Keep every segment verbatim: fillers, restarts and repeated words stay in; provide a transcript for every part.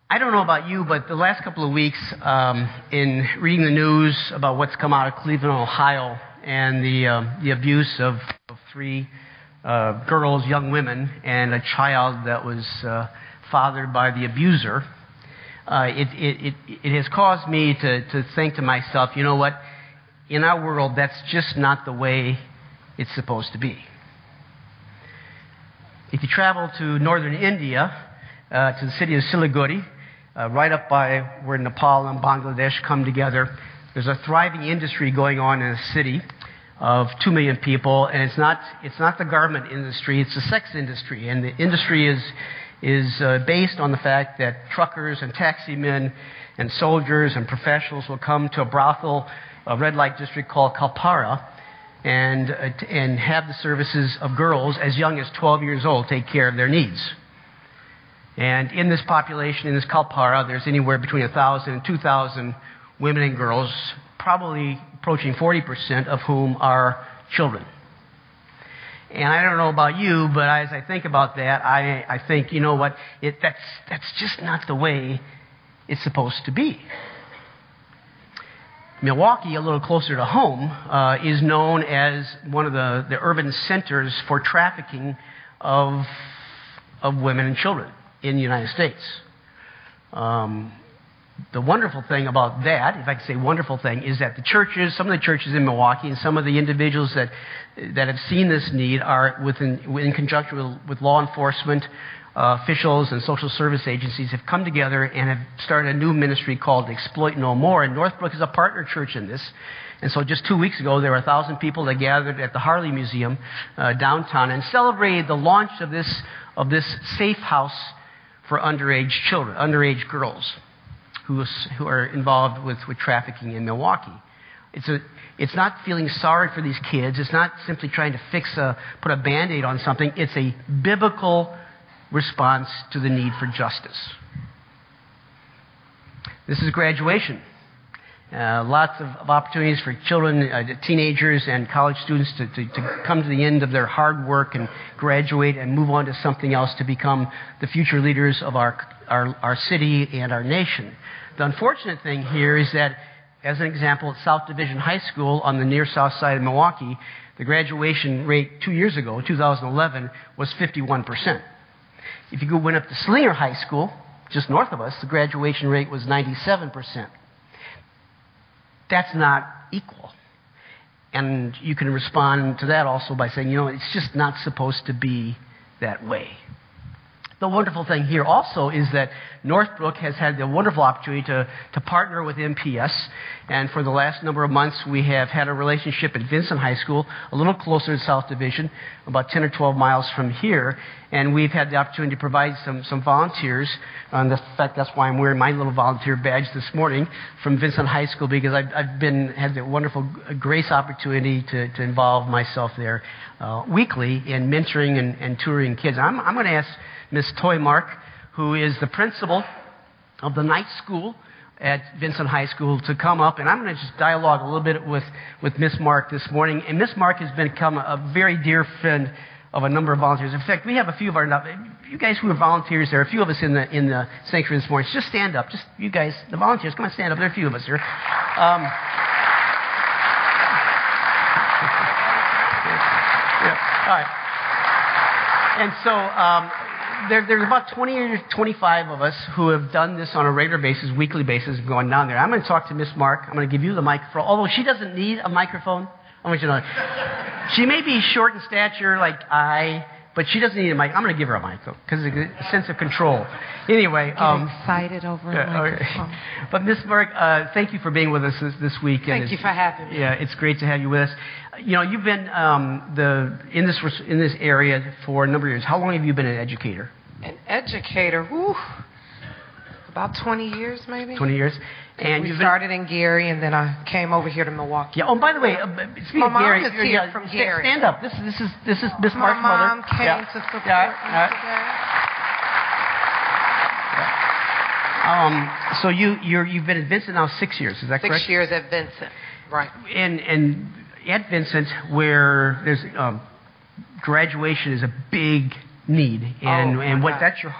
I don't know about you, but the last couple of weeks, um, in reading the news about what's come out of Cleveland, Ohio, and the uh, the abuse of, of three uh, girls, young women, and a child that was uh, fathered by the abuser, uh, it, it, it, it has caused me to, to think to myself, you know what? In our world, that's just not the way it's supposed to be. If you travel to northern India, uh, to the city of Siliguri, uh, right up by where Nepal and Bangladesh come together, there's a thriving industry going on in a city of two million people, and it's not it's not the garment industry, it's the sex industry. And the industry is is uh, based on the fact that truckers and taxi men and soldiers and professionals will come to a brothel, a red light district called Kalpara, and uh, and have the services of girls as young as twelve years old take care of their needs. And in this population, in this Kalpara, there's anywhere between one thousand and two thousand women and girls, probably approaching forty percent of whom are children. And I don't know about you, but as I think about that, I, I think, you know what, it, that's, that's just not the way it's supposed to be. Milwaukee, a little closer to home, uh, is known as one of the, the urban centers for trafficking of, of women and children in the United States. Um, the wonderful thing about that, if I could say wonderful thing, is that the churches, some of the churches in Milwaukee and some of the individuals that that have seen this need are within, in conjunction with, with law enforcement uh, officials and social service agencies have come together and have started a new ministry called Exploit No More. And Northbrook is a partner church in this. And so just two weeks ago, there were a thousand people that gathered at the Harley Museum uh, downtown and celebrated the launch of this of this safe house for underage children, underage girls who who are involved with, with trafficking in Milwaukee. It's a it's not feeling sorry for these kids. It's not simply trying to fix a put a Band-Aid on something. It's a biblical response to the need for justice. This is graduation. Uh, lots of, of opportunities for children, uh, teenagers, and college students to, to, to come to the end of their hard work and graduate and move on to something else to become the future leaders of our, our, our city and our nation. The unfortunate thing here is that, as an example, at South Division High School on the near south side of Milwaukee, the graduation rate two years ago, two thousand eleven, was fifty-one percent. If you go went up to Slinger High School, just north of us, the graduation rate was ninety-seven percent. That's not equal. And you can respond to that also by saying, you know, it's just not supposed to be that way. The wonderful thing here also is that Northbrook has had the wonderful opportunity to, to partner with M P S. And for the last number of months, we have had a relationship at Vincent High School, a little closer to South Division, about ten or twelve miles from here. And we've had the opportunity to provide some, some volunteers. And in fact, that's why I'm wearing my little volunteer badge this morning from Vincent High School, because I've, I've been had the wonderful grace opportunity to, to involve myself there uh, weekly in mentoring and, and touring kids. I'm, I'm going to ask Miss Toymark, who is the principal of the night school at Vincent High School, to come up, and I'm going to just dialogue a little bit with, with Miss Mark this morning. And Miss Mark has become a, a very dear friend of a number of volunteers. In fact, we have a few of our, you guys who are volunteers, there are a few of us in the in the sanctuary this morning. Just stand up. Just you guys, the volunteers, come on, stand up. There are a few of us here. Um, yeah, all right. And so, um, There, there's about twenty or twenty-five of us who have done this on a regular basis, weekly basis, going down there. I'm going to talk to Miss Mark. I'm going to give you the microphone. Although she doesn't need a microphone. I want you to know. She may be short in stature like I, but she doesn't need a mic. I'm going to give her a microphone because it's a sense of control. Anyway. Get um, excited over a uh, microphone. Okay. But Miss Mark, uh, thank you for being with us this, this week. Thank you for having me. Yeah, it's great to have you with us. You know, you've been um, the in this in this area for a number of years. How long have you been an educator? An educator, whew, about twenty years maybe. twenty years. And we you started in Gary, and then I came over here to Milwaukee. Yeah. Oh, by the way, uh, speaking My of mom Gary, is uh, here yeah, from sta- Gary. Stand up. This is this is this is Miss My Mark's mother. mom came yeah. to support yeah. me yeah. today. Um. So you you're you've been at Vincent now six years. Is that Six correct? years at Vincent, right? And and at Vincent, where there's um, graduation is a big need, and Oh, and my what God. that's your heart.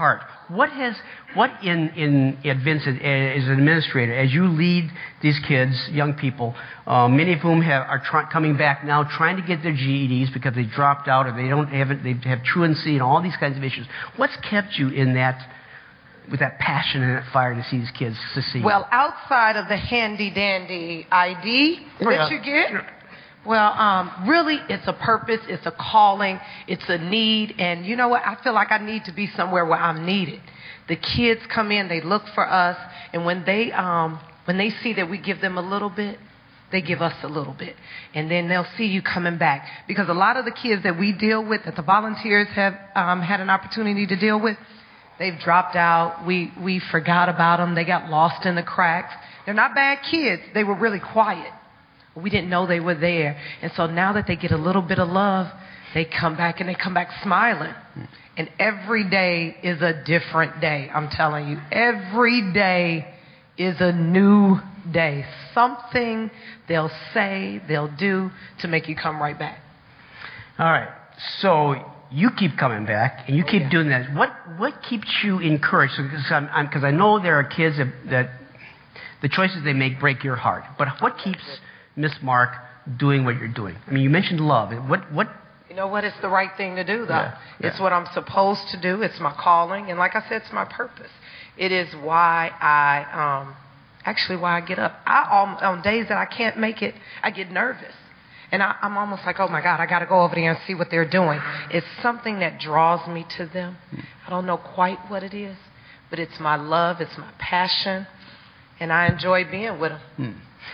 what has, what in, in at Vincent, as an administrator, as you lead these kids, young people, uh, many of whom have, are try, coming back now trying to get their G E Ds because they dropped out or they don't have it, they have truancy and all these kinds of issues. What's kept you in that, with that passion and that fire to see these kids succeed? Well, outside of the handy-dandy I D Oh, yeah. that you get, well, um, really, it's a purpose, it's a calling, it's a need, and you know what? I feel like I need to be somewhere where I'm needed. The kids come in, they look for us, and when they um, when they see that we give them a little bit, they give us a little bit, and then they'll see you coming back. Because a lot of the kids that we deal with, that the volunteers have um, had an opportunity to deal with, they've dropped out. We we forgot about them. They got lost in the cracks. They're not bad kids. They were really quiet. We didn't know they were there. And so now that they get a little bit of love, they come back and they come back smiling. And every day is a different day, I'm telling you. Every day is a new day. Something they'll say, they'll do to make you come right back. All right. So you keep coming back, and you keep Oh, yeah. doing that. What what keeps you encouraged? Because I know there are kids that, that the choices they make break your heart. But what keeps Miss Mark doing what you're doing? I mean, you mentioned love. What what? You know what? It's the right thing to do, though. Yeah, yeah. It's what I'm supposed to do. It's my calling. And like I said, it's my purpose. It is why I, um, actually why I get up. I, on, on days that I can't make it, I get nervous. And I, I'm almost like, oh, my God, I got to go over there and see what they're doing. It's something that draws me to them. I don't know quite what it is, but it's my love. It's my passion. And I enjoy being with them. Hmm.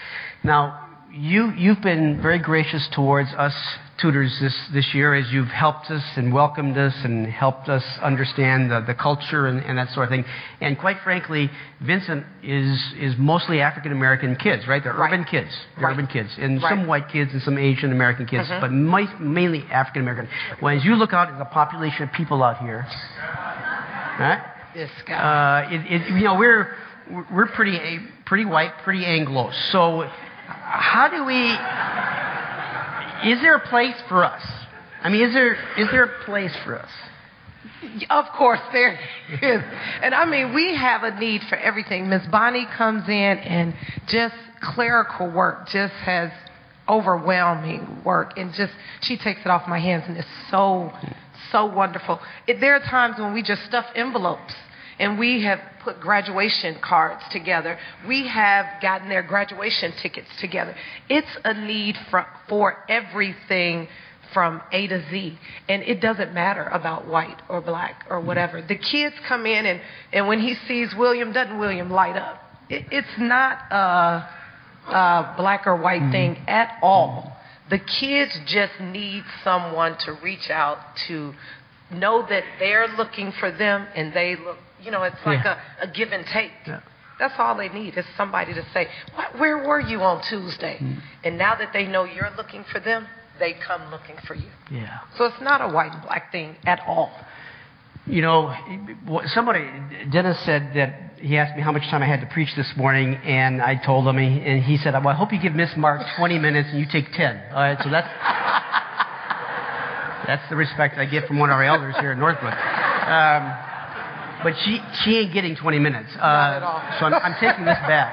Now, you, you've been very gracious towards us tutors this, this year as you've helped us and welcomed us and helped us understand the, the culture and, and that sort of thing. And quite frankly, Vincent is is mostly African-American kids, right? They're Right. urban kids. They're Right. urban kids. And Right. some white kids and some Asian-American kids, Mhm. but my, mainly African-American. Well, as you look out at the population of people out here, right? This guy. Uh, it, it, you know, we're we're pretty pretty white, pretty Anglo. So how do we... Is there a place for us? I mean, is there is there a place for us? Of course there is. And I mean, we have a need for everything. Miss Bonnie comes in and just clerical work just has overwhelming work. And just, she takes it off my hands and it's so, so wonderful. It, there are times when we just stuff envelopes and we have put graduation cards together. We have gotten their graduation tickets together. It's a need for, for everything from A to Z. And it doesn't matter about white or black or whatever. The kids come in and, and when he sees William, doesn't William light up? It, it's not a, a black or white thing at all. The kids just need someone to reach out to know that they're looking for them and they look. You know, it's like Yeah. a, a give and take. Yeah. That's all they need is somebody to say, what, where were you on Tuesday? Mm. And now that they know you're looking for them, they come looking for you. Yeah. So it's not a white and black thing at all. You know, somebody, Dennis said that he asked me how much time I had to preach this morning, and I told him, and he said, well, I hope you give Miss Mark twenty minutes and you take ten. All right, so that's that's the respect I get from one of our elders here at Northbrook. Um, But she she ain't getting twenty minutes. Uh, Not at all. So I'm, I'm taking this back.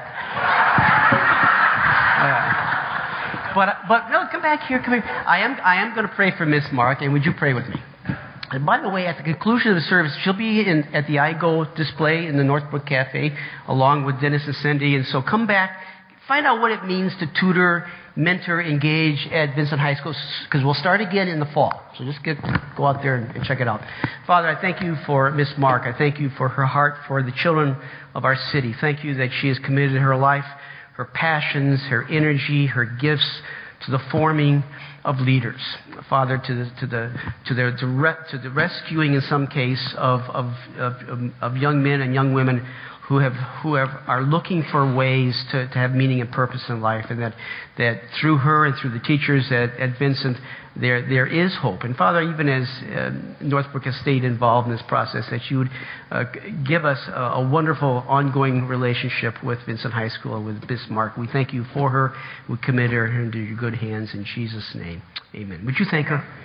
Uh, but but no, come back here. Come here. I am I am going to pray for Miss Mark, and would you pray with me? And by the way, at the conclusion of the service, she'll be in, at the I G O display in the Northbrook Cafe, along with Dennis and Cindy. And so come back, find out what it means to tutor, mentor, engage at Vincent High School, because we'll start again in the fall. So just get go out there and, and check it out. Father, I thank you for Miss Mark. I thank you for her heart for the children of our city. Thank you that she has committed her life, her passions, her energy, her gifts to the forming of leaders. Father, to the to the to the to, re, to the rescuing in some case of of, of of young men and young women who have who have are looking for ways to, to have meaning and purpose in life, and that that through her and through the teachers at, at Vincent there there is hope. And Father, even as uh, Northbrook has stayed involved in this process, that you would uh, give us a, a wonderful ongoing relationship with Vincent High School and with Bismarck. We thank you for her. We commit her into your good hands in Jesus' name. Amen. Would you thank her?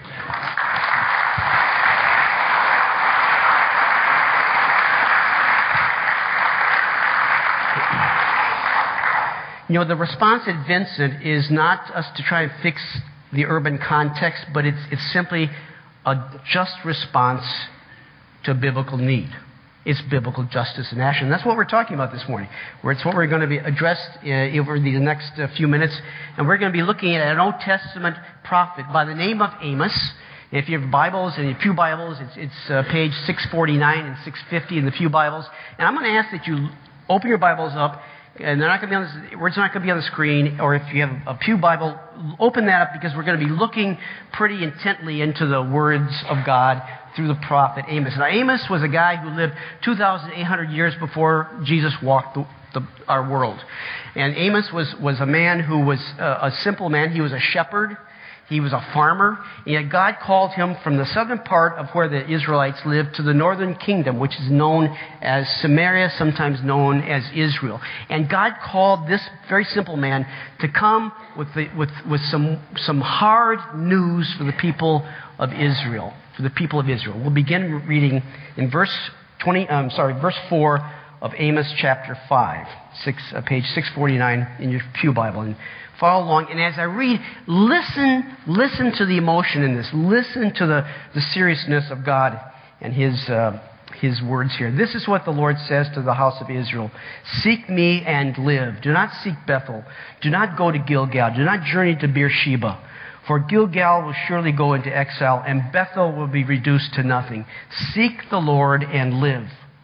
You know, the response at Vincent is not us to try and fix the urban context, but it's, it's simply a just response to biblical need. It's biblical justice and action. That's what we're talking about this morning. Where it's what we're going to be addressed uh, over the next uh, few minutes. And we're going to be looking at an Old Testament prophet by the name of Amos. If you have Bibles and Pew Bibles, it's, it's uh, page six forty-nine and six fifty in the Pew Bibles. And I'm going to ask that you open your Bibles up, and they're not going to be on the, words are not going to be on the screen. Or if you have a Pew Bible, open that up, because we're going to be looking pretty intently into the words of God through the prophet Amos. Now, Amos was a guy who lived two thousand eight hundred years before Jesus walked the, the, our world. And Amos was, was a man who was a, a simple man. He was a shepherd. He was a farmer, and yet God called him from the southern part of where the Israelites lived to the northern kingdom, which is known as Samaria, sometimes known as Israel. And God called this very simple man to come with, the, with, with some, some hard news for the people of Israel, for the people of Israel. We'll begin reading in verse twenty. Um, sorry, verse four of Amos chapter five, six, uh, page six forty-nine in your Pew Bible. And follow along, and as I read, listen, listen to the emotion in this. Listen to the, the seriousness of God and His, uh, His words here. This is what the Lord says to the house of Israel. Seek me and live. Do not seek Bethel. Do not go to Gilgal. Do not journey to Beersheba. For Gilgal will surely go into exile, and Bethel will be reduced to nothing. Seek the Lord and live,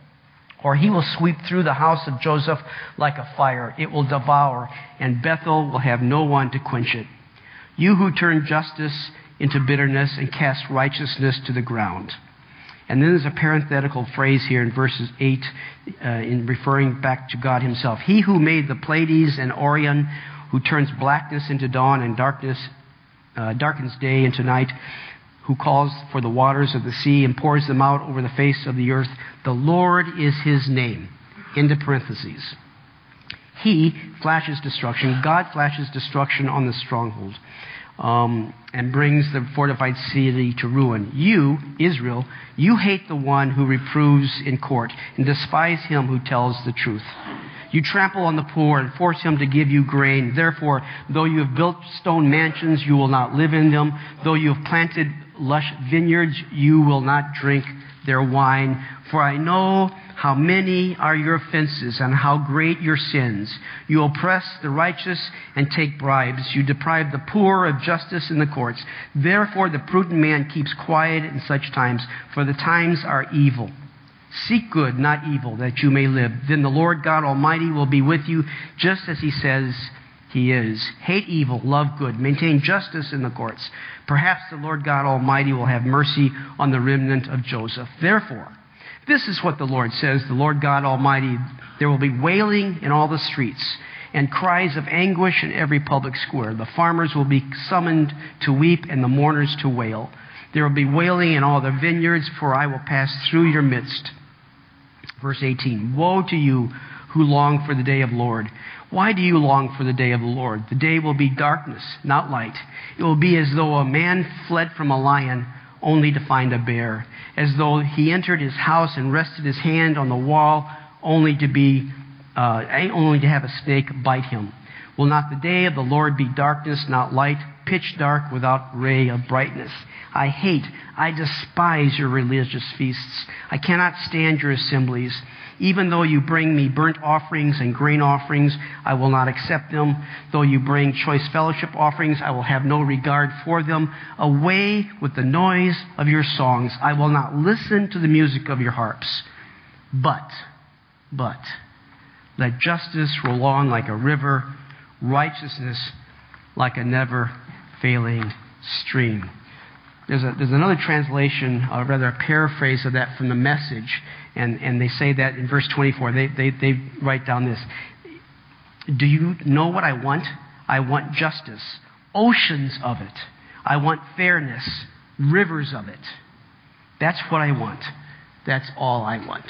or He will sweep through the house of Joseph like a fire. It will devour, and Bethel will have no one to quench it. You who turn justice into bitterness and cast righteousness to the ground. And then there's a parenthetical phrase here in verses eight, uh, in referring back to God Himself. He who made the Pleiades and Orion, who turns blackness into dawn and darkness, uh, darkens day into night, who calls for the waters of the sea and pours them out over the face of the earth. The Lord is His name. Into parentheses. He flashes destruction. God flashes destruction on the stronghold, um, and brings the fortified city to ruin. You, Israel, you hate the one who reproves in court and despise him who tells the truth. You trample on the poor and force him to give you grain. Therefore, though you have built stone mansions, you will not live in them. Though you have planted lush vineyards, you will not drink their wine. For I know how many are your offenses and how great your sins. You oppress the righteous and take bribes. You deprive the poor of justice in the courts. Therefore, the prudent man keeps quiet in such times, for the times are evil. Seek good, not evil, that you may live. Then the Lord God Almighty will be with you, just as He says He is. Hate evil, love good, maintain justice in the courts. Perhaps the Lord God Almighty will have mercy on the remnant of Joseph. Therefore, this is what the Lord says, the Lord God Almighty: there will be wailing in all the streets and cries of anguish in every public square. The farmers will be summoned to weep and the mourners to wail. There will be wailing in all the vineyards, for I will pass through your midst. Verse eighteen, woe to you who long for the day of the Lord. Why do you long for the day of the Lord? The day will be darkness, not light. It will be as though a man fled from a lion only to find a bear, as though he entered his house and rested his hand on the wall only to be uh, only to have a snake bite him. Will not the day of the Lord be darkness, not light, pitch dark without ray of brightness? I hate, I despise your religious feasts. I cannot stand your assemblies. Even though you bring me burnt offerings and grain offerings, I will not accept them. Though you bring choice fellowship offerings, I will have no regard for them. Away with the noise of your songs. I will not listen to the music of your harps. But, but, let justice roll on like a river, righteousness like a never-failing stream. There's, a, there's another translation, or rather a paraphrase of that from the Message, and, and they say that in verse twenty-four. They, they, they write down this: do you know what I want? I want justice, oceans of it. I want fairness, rivers of it. That's what I want. That's all I want.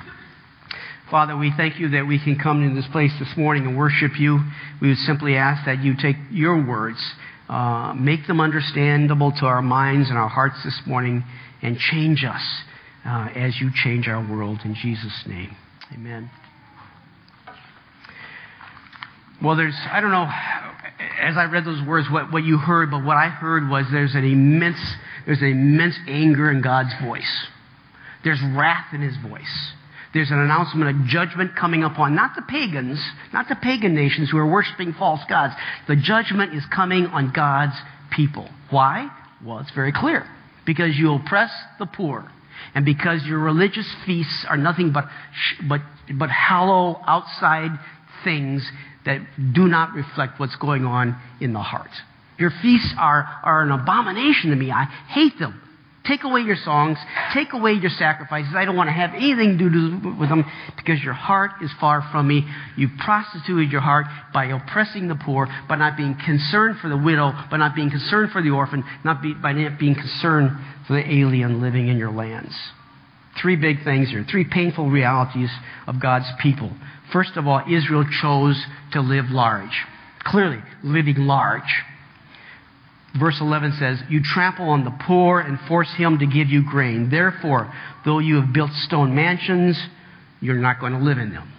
Father, we thank you that we can come into this place this morning and worship you. We would simply ask that you take your words, uh, make them understandable to our minds and our hearts this morning, and change us uh, as you change our world. In Jesus' name, amen. Well, there's, I don't know, as I read those words, what, what you heard, but what I heard was there's an immense, there's an immense anger in God's voice. There's wrath in his voice. There's an announcement of judgment coming upon, not the pagans, not the pagan nations who are worshiping false gods. The judgment is coming on God's people. Why? Well, it's very clear. Because you oppress the poor. And because your religious feasts are nothing but, but, but hollow outside things that do not reflect what's going on in the heart. Your feasts are, are an abomination to me. I hate them. Take away your songs. Take away your sacrifices. I don't want to have anything to do with them because your heart is far from me. You've prostituted your heart by oppressing the poor, by not being concerned for the widow, by not being concerned for the orphan, not be, by not being concerned for the alien living in your lands. Three big things here. Three painful realities of God's people. First of all, Israel chose to live large. Clearly, living large. Verse eleven says, you trample on the poor and force him to give you grain. Therefore, though you have built stone mansions, you're not going to live in them.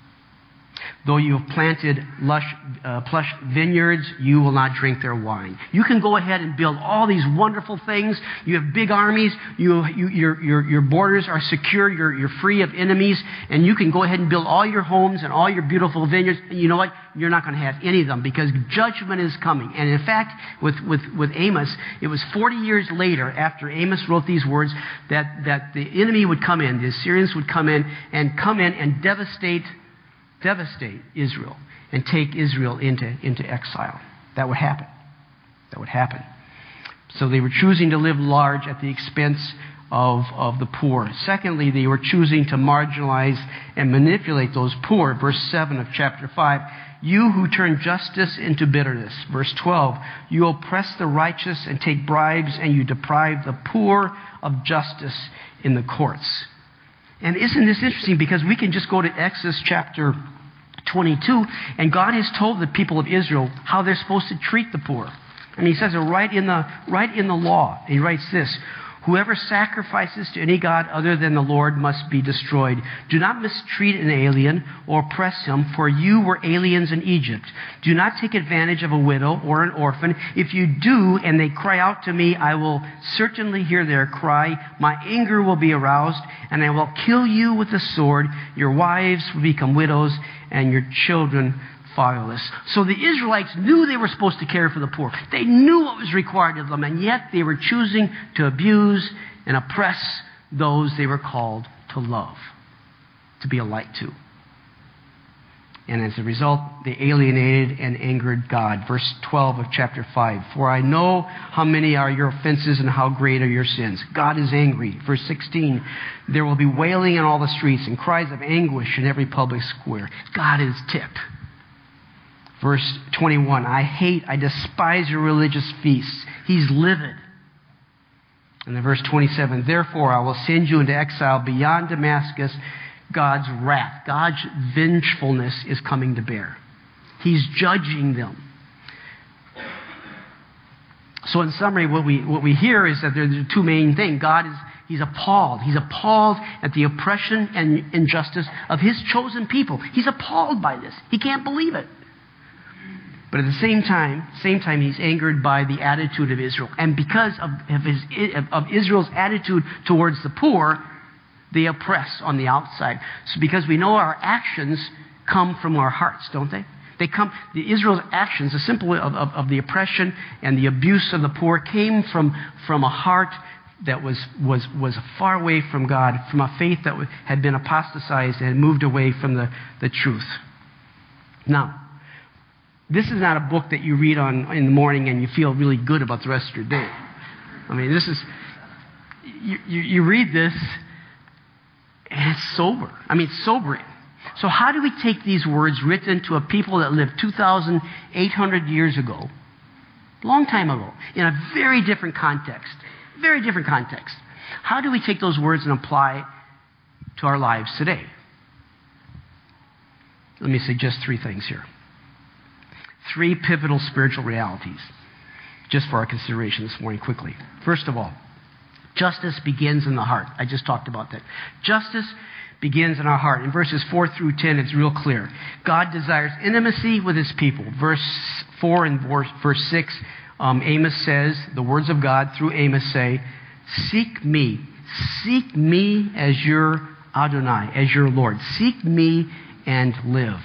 Though you have planted lush, uh, plush vineyards, you will not drink their wine. You can go ahead and build all these wonderful things. You have big armies. You, you, your, your, your borders are secure. You're, you're free of enemies. And you can go ahead and build all your homes and all your beautiful vineyards. And you know what? You're not going to have any of them because judgment is coming. And in fact, with, with, with Amos, it was forty years later after Amos wrote these words that, that the enemy would come in, the Assyrians would come in and come in and devastate devastate Israel and take Israel into, into exile. That would happen. That would happen. So they were choosing to live large at the expense of, of the poor. Secondly, they were choosing to marginalize and manipulate those poor. Verse seven of chapter five. You who turn justice into bitterness. Verse twelve. You oppress the righteous and take bribes, and you deprive the poor of justice in the courts. And isn't this interesting? Because we can just go to Exodus chapter twenty-two, and God has told the people of Israel how they're supposed to treat the poor. And he says it right in the, right in the law. He writes this, whoever sacrifices to any god other than the Lord must be destroyed. Do not mistreat an alien or oppress him, for you were aliens in Egypt. Do not take advantage of a widow or an orphan. If you do, and they cry out to me, I will certainly hear their cry. My anger will be aroused, and I will kill you with the sword. Your wives will become widows, and your children fatherless. So the Israelites knew they were supposed to care for the poor. They knew what was required of them, and yet they were choosing to abuse and oppress those they were called to love, to be a light to. And as a result, they alienated and angered God. Verse twelve of chapter five. For I know how many are your offenses and how great are your sins. God is angry. Verse sixteen. There will be wailing in all the streets and cries of anguish in every public square. God is ticked. Verse twenty-one, I hate, I despise your religious feasts. He's livid. And then verse twenty-seven, therefore I will send you into exile beyond Damascus. God's wrath, God's vengefulness is coming to bear. He's judging them. So in summary, what we what we hear is that there's two main things. God is He's appalled. He's appalled at the oppression and injustice of His chosen people. He's appalled by this. He can't believe it. But at the same time, same time, he's angered by the attitude of Israel. And because of, of, his, of Israel's attitude towards the poor, they oppress on the outside. So because we know our actions come from our hearts, don't they? They come, the Israel's actions, the simple of, of, of the oppression and the abuse of the poor came from, from a heart that was, was, was far away from God, from a faith that had been apostatized and had moved away from the, the truth. Now, this is not a book that you read on in the morning and you feel really good about the rest of your day. I mean, this is, you, you, you read this and it's sober. I mean, it's sobering. So how do we take these words written to a people that lived two thousand eight hundred years ago, long time ago, in a very different context, very different context. How do we take those words and apply to our lives today? Let me suggest three things here. Three pivotal spiritual realities, just for our consideration this morning quickly. First of all, justice begins in the heart. I just talked about that. Justice begins in our heart. In verses four through ten, it's real clear. God desires intimacy with his people. Verse four and verse six, um, Amos says, the words of God through Amos say, seek me. Seek me as your Adonai, as your Lord. Seek me and live.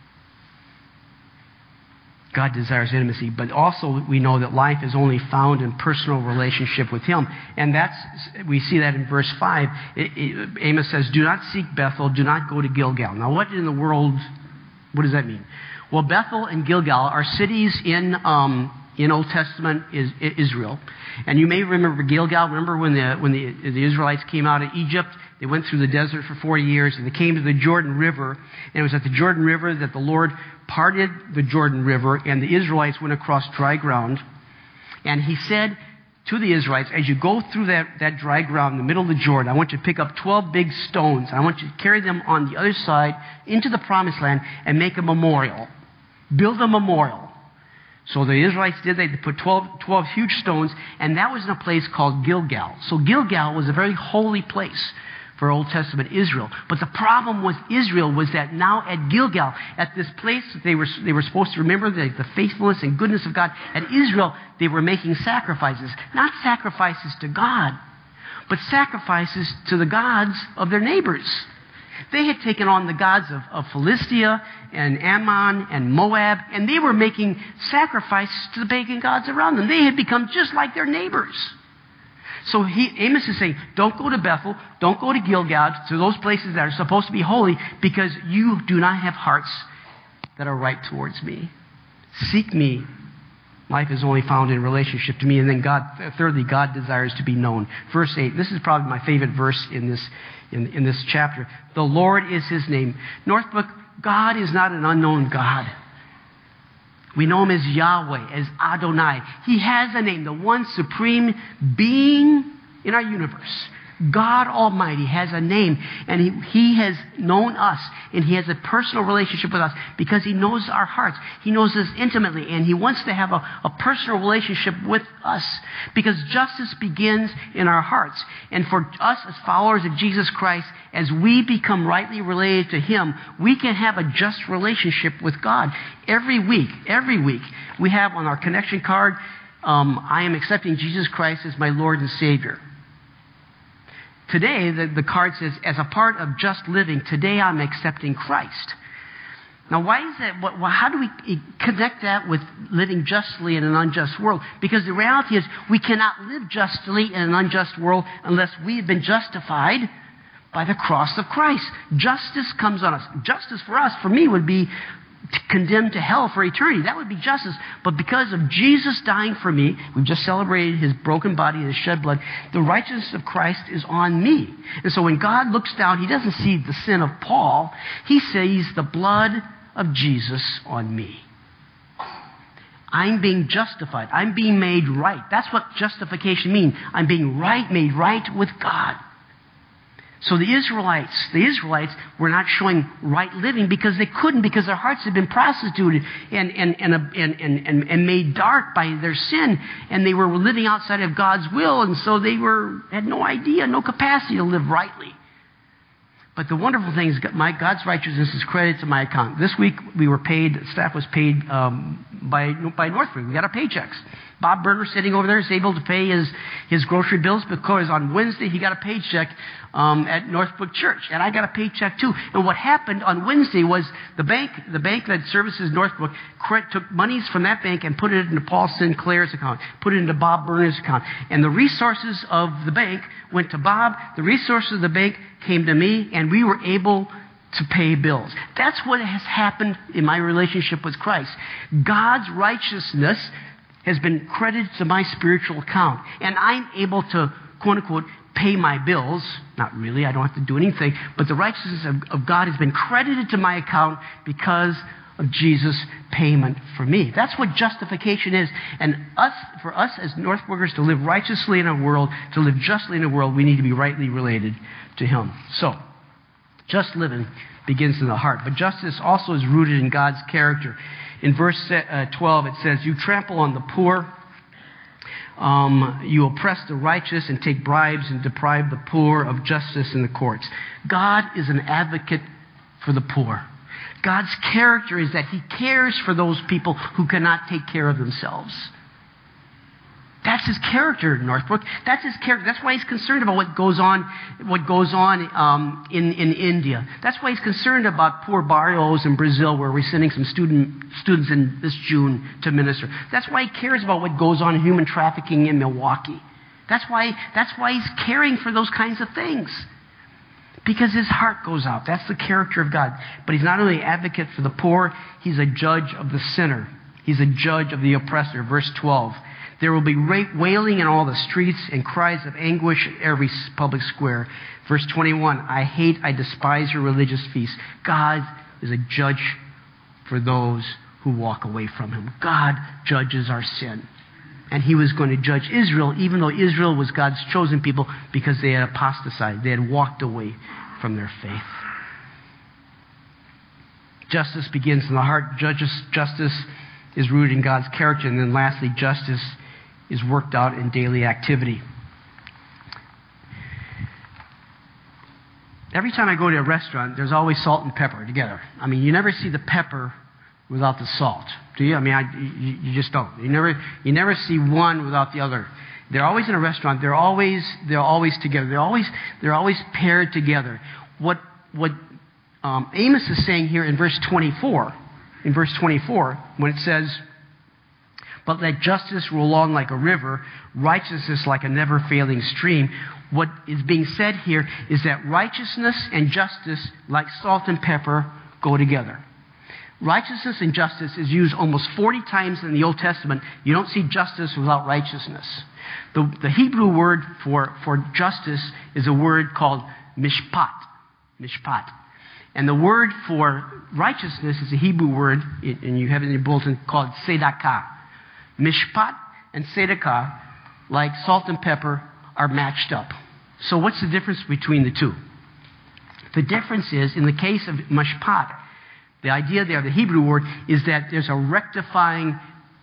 God desires intimacy, but also we know that life is only found in personal relationship with him. And that's, we see that in verse five. It, it, Amos says, do not seek Bethel, do not go to Gilgal. Now what in the world, what does that mean? Well, Bethel and Gilgal are cities in um, in Old Testament is, Israel. And you may remember Gilgal. Remember when the when the, the Israelites came out of Egypt? They went through the desert for forty years, and they came to the Jordan River. And it was at the Jordan River that the Lord parted the Jordan River, and the Israelites went across dry ground. And he said to the Israelites, as you go through that, that dry ground in the middle of the Jordan, I want you to pick up twelve big stones. I want you to carry them on the other side into the promised land and make a memorial. Build a memorial. So the Israelites did. They put twelve, twelve huge stones, and that was in a place called Gilgal. So Gilgal was a very holy place for Old Testament Israel. But the problem with Israel was that now at Gilgal, at this place that they were, they were supposed to remember the, the faithfulness and goodness of God, at Israel, they were making sacrifices. Not sacrifices to God, but sacrifices to the gods of their neighbors. They had taken on the gods of, of Philistia and Ammon and Moab, and they were making sacrifices to the pagan gods around them. They had become just like their neighbors. So he, Amos is saying, don't go to Bethel, don't go to Gilgal, to those places that are supposed to be holy, because you do not have hearts that are right towards me. Seek me. Life is only found in relationship to me. And then God, thirdly, God desires to be known. Verse eight, this is probably my favorite verse in this, in, in this chapter. The Lord is his name. Northbrook, God is not an unknown God. We know him as Yahweh, as Adonai. He has a name, the one supreme being in our universe. God Almighty has a name, and he, he has known us, and he has a personal relationship with us because he knows our hearts. He knows us intimately, and he wants to have a, a personal relationship with us because justice begins in our hearts. And for us as followers of Jesus Christ, as we become rightly related to him, we can have a just relationship with God. Every week, every week, we have on our connection card, um, I am accepting Jesus Christ as my Lord and Savior. Today, the, the card says, as a part of just living, today I'm accepting Christ. Now, why is that? What, how do we connect that with living justly in an unjust world? Because the reality is we cannot live justly in an unjust world unless we have been justified by the cross of Christ. Justice comes on us. Justice for us, for me, would be condemned to hell for eternity. That would be justice. But because of Jesus dying for me, we've just celebrated his broken body and his shed blood, the righteousness of Christ is on me. And so when God looks down, he doesn't see the sin of Paul. He sees the blood of Jesus on me. I'm being justified. I'm being made right. That's what justification means. I'm being right, made right with God. So the Israelites, the Israelites were not showing right living because they couldn't, because their hearts had been prostituted and, and, and, and, and, and made dark by their sin, and they were living outside of God's will, and so they were had no idea, no capacity to live rightly. But the wonderful thing is my, God's righteousness is credited to my account. This week we were paid, staff was paid um, by, by Northbrook. We got our paychecks. Bob Berger sitting over there is able to pay his, his grocery bills because on Wednesday he got a paycheck um, at Northbrook Church. And I got a paycheck too. And what happened on Wednesday was the bank, the bank that services Northbrook took monies from that bank and put it into Paul Sinclair's account, put it into Bob Berger's account. And the resources of the bank went to Bob. The resources of the bank came to me, and we were able to pay bills. That's what has happened in my relationship with Christ. God's righteousness has been credited to my spiritual account. And I'm able to, quote unquote, pay my bills. Not really, I don't have to do anything. But the righteousness of, of God has been credited to my account because of Jesus' payment for me. That's what justification is. And us, for us as Northbrookers to live righteously in our world, to live justly in the world, we need to be rightly related to him. So, just living begins in the heart. But justice also is rooted in God's character. In verse uh, twelve, it says, you trample on the poor. Um, you oppress the righteous and take bribes and deprive the poor of justice in the courts. God is an advocate for the poor. God's character is that He cares for those people who cannot take care of themselves. That's His character, Northbrook. That's His character. That's why He's concerned about what goes on, what goes on um, in, in India. That's why He's concerned about poor barrios in Brazil, where we're sending some student, students in this June to minister. That's why He cares about what goes on in human trafficking in Milwaukee. That's why, that's why He's caring for those kinds of things. Because His heart goes out. That's the character of God. But He's not only an advocate for the poor, He's a judge of the sinner. He's a judge of the oppressor. Verse twelve. There will be wailing in all the streets and cries of anguish in every public square. Verse twenty-one, I hate, I despise your religious feasts. God is a judge for those who walk away from Him. God judges our sin. And He was going to judge Israel, even though Israel was God's chosen people, because they had apostatized. They had walked away from their faith. Justice begins in the heart. Justice, justice is rooted in God's character. And then lastly, justice is worked out in daily activity. Every time I go to a restaurant, there's always salt and pepper together. I mean, you never see the pepper without the salt, do you? I mean, I, you, you just don't. You never, you never see one without the other. They're always in a restaurant. They're always, they're always together. They're always, they're always paired together. What, what um, Amos is saying here in verse twenty-four, in verse twenty-four, when it says, but let justice roll on like a river, righteousness like a never-failing stream. What is being said here is that righteousness and justice, like salt and pepper, go together. Righteousness and justice is used almost forty times in the Old Testament. You don't see justice without righteousness. The, the Hebrew word for, for justice is a word called mishpat. Mishpat. And the word for righteousness is a Hebrew word, and you have it in your bulletin, called tzedakah. Mishpat and tzedakah, like salt and pepper, are matched up. So what's the difference between the two? The difference is, in the case of mishpat, the idea there, the Hebrew word, is that there's a rectifying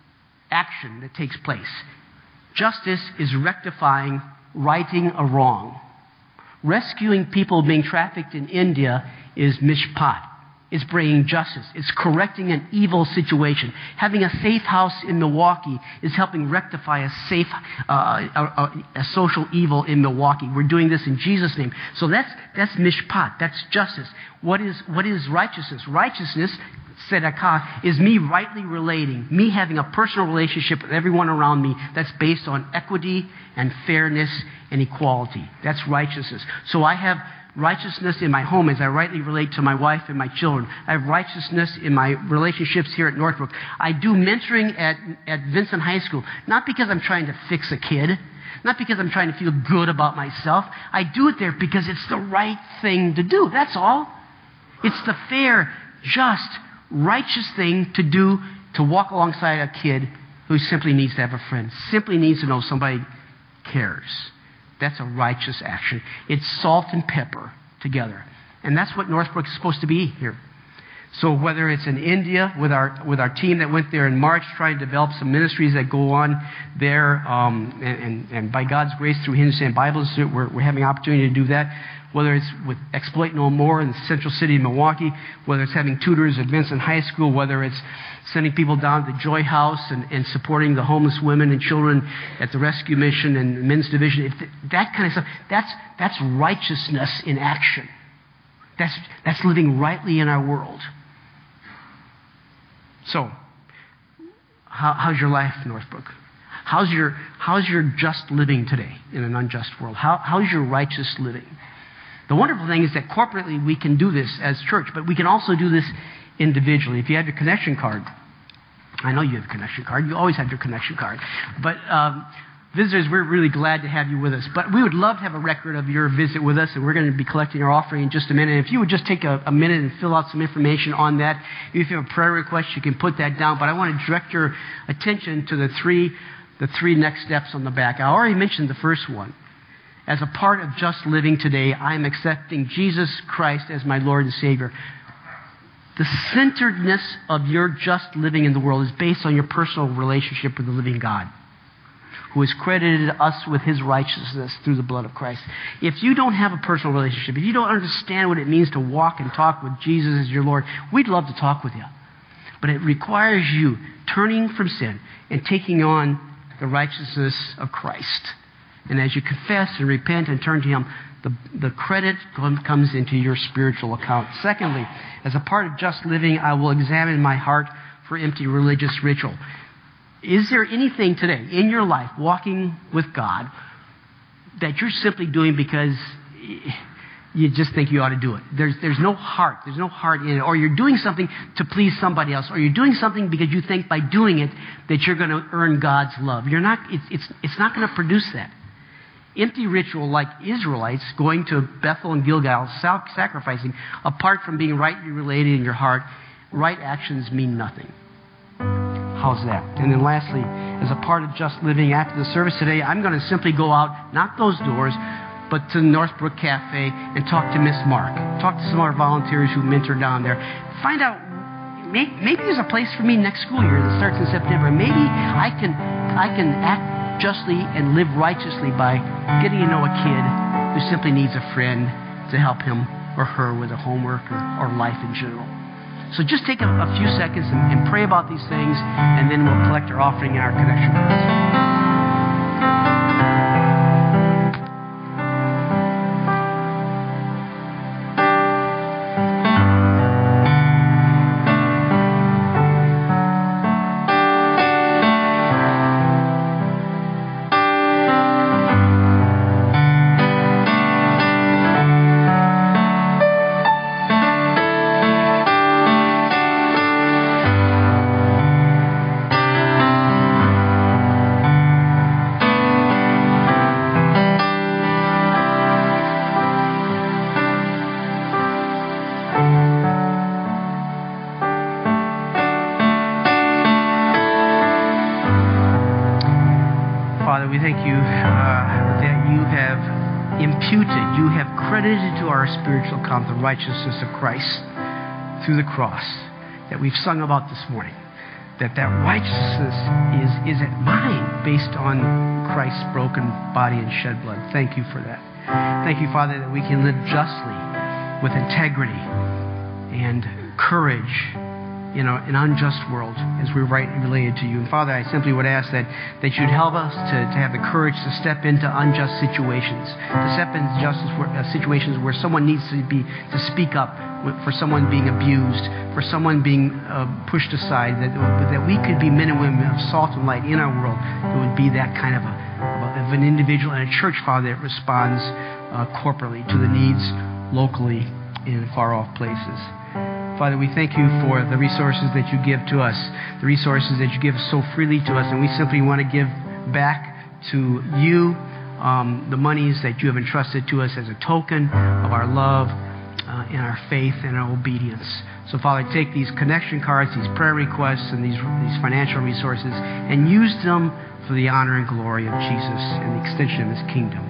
action that takes place. Justice is rectifying, righting a wrong. Rescuing people being trafficked in India is mishpat. It's bringing justice. It's correcting an evil situation. Having a safe house in Milwaukee is helping rectify a safe, uh, a, a, a social evil in Milwaukee. We're doing this in Jesus' name. So that's that's mishpat. That's justice. What is what is righteousness? Righteousness, tzedakah, is me rightly relating, me having a personal relationship with everyone around me that's based on equity and fairness and equality. That's righteousness. So I have righteousness in my home as I rightly relate to my wife and my children. I have righteousness in my relationships here at Northbrook. I do mentoring at, at Vincent High School, not because I'm trying to fix a kid, not because I'm trying to feel good about myself. I do it there because it's the right thing to do. That's all. It's the fair, just, righteous thing to do, to walk alongside a kid who simply needs to have a friend, simply needs to know somebody cares. That's a righteous action. It's salt and pepper together. And that's what Northbrook is supposed to be here. So whether it's in India with our with our team that went there in March trying to develop some ministries that go on there, um, and, and, and by God's grace through Hindustan Bible Institute, we're, we're having opportunity to do that. Whether it's with Exploit No More in the central city of Milwaukee, whether it's having tutors at Vincent High School, whether it's sending people down to the Joy House and, and supporting the homeless women and children at the Rescue Mission and the Men's Division, if that kind of stuff, that's, that's righteousness in action. That's, that's living rightly in our world. So, how, how's your life, Northbrook? How's your, how's your just living today in an unjust world? How, how's your righteous living? The wonderful thing is that corporately we can do this as church, but we can also do this individually. If you have your connection card, I know you have a connection card. You always have your connection card. But um, visitors, we're really glad to have you with us. But we would love to have a record of your visit with us, and we're going to be collecting our offering in just a minute. And if you would just take a, a minute and fill out some information on that. If you have a prayer request, you can put that down. But I want to direct your attention to the three, the three next steps on the back. I already mentioned the first one. As a part of just living today, I am accepting Jesus Christ as my Lord and Savior. The centeredness of your just living in the world is based on your personal relationship with the living God. who has credited us with his righteousness through the blood of Christ. If you don't have a personal relationship, if you don't understand what it means to walk and talk with Jesus as your Lord, we'd love to talk with you. But it requires you turning from sin and taking on the righteousness of Christ. And as you confess and repent and turn to him, the, the credit comes into your spiritual account. Secondly, as a part of just living, I will examine my heart for empty religious ritual. Is there anything today in your life, walking with God, that you're simply doing because you just think you ought to do it? There's, there's no heart. There's no heart in it. Or you're doing something to please somebody else. Or you're doing something because you think by doing it that you're going to earn God's love. You're not, it's, it's, it's not going to produce that. Empty ritual like Israelites going to Bethel and Gilgal, sacrificing, apart from being rightly related in your heart, right actions mean nothing. How's that? And then lastly, as a part of just living after the service today, I'm going to simply go out, not those doors, but to Northbrook Cafe and talk to Miss Mark. Talk to some of our volunteers who mentor down there. Find out, maybe, maybe there's a place for me next school year that starts in September. Maybe I can, I can act justly and live righteously by getting to know a kid who simply needs a friend to help him or her with a homework or, or life in general. So just take a, a few seconds and, and pray about these things, and then we'll collect our offering and our connection cards. We thank you uh, that you have imputed, you have credited to our spiritual account the righteousness of Christ through the cross that we've sung about this morning. That that righteousness is, is at mine based on Christ's broken body and shed blood. Thank you for that. Thank you, Father, that we can live justly with integrity and courage in a, an unjust world as we're rightly related to you. And Father, I simply would ask that, that you'd help us to, to have the courage to step into unjust situations, to step into justice where, uh, situations where someone needs to be to speak up for someone being abused, for someone being uh, pushed aside, that, that we could be men and women of salt and light in our world. There would be that kind of, a, of an individual and a church, Father, that responds uh, corporately to the needs locally in far-off places. Father, we thank you for the resources that you give to us, the resources that you give so freely to us, and we simply want to give back to you um, the monies that you have entrusted to us as a token of our love uh, and our faith and our obedience. So, Father, take these connection cards, these prayer requests, and these, these financial resources, and use them for the honor and glory of Jesus and the extension of his kingdom.